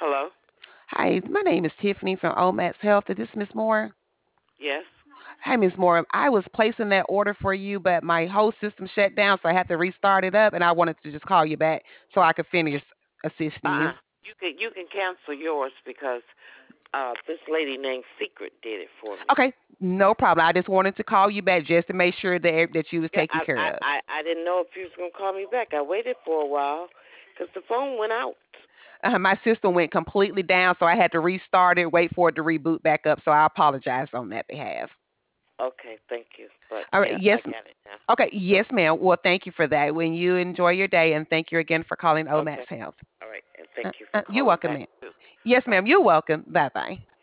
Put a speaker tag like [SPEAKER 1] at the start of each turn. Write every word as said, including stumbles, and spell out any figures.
[SPEAKER 1] Hello?
[SPEAKER 2] Hi, my name is Tiffany from Omax Health. Is this Miss Moore?
[SPEAKER 1] Yes?
[SPEAKER 2] Hi, Miss Moore. I was placing that order for you, but my whole system shut down, so I had to restart it up, and I wanted to just call you back so I could finish assisting you.
[SPEAKER 1] Uh-uh. You can you can cancel yours because uh this lady named Secret did it for me.
[SPEAKER 2] Okay, no problem. I just wanted to call you back just to make sure that that you was
[SPEAKER 1] Yeah,
[SPEAKER 2] taken
[SPEAKER 1] I
[SPEAKER 2] care
[SPEAKER 1] I
[SPEAKER 2] of.
[SPEAKER 1] I, I didn't know if you was gonna call me back. I waited for a while because the phone went out.
[SPEAKER 2] Uh, my system went completely down, so I had to restart it, wait for it to reboot back up. So I apologize on that behalf.
[SPEAKER 1] Okay, thank you. But
[SPEAKER 2] All right,
[SPEAKER 1] yeah, I
[SPEAKER 2] yes,
[SPEAKER 1] got it now.
[SPEAKER 2] okay, yes, ma'am. Well, thank you for that. When you enjoy your day, and thank you again for calling
[SPEAKER 1] Okay.
[SPEAKER 2] Omax Health.
[SPEAKER 1] All right, and thank
[SPEAKER 2] Uh,
[SPEAKER 1] you for
[SPEAKER 2] uh, you're
[SPEAKER 1] calling
[SPEAKER 2] welcome,
[SPEAKER 1] back
[SPEAKER 2] ma'am.
[SPEAKER 1] too.
[SPEAKER 2] Yes,
[SPEAKER 1] Bye.
[SPEAKER 2] ma'am. You're welcome. Bye bye.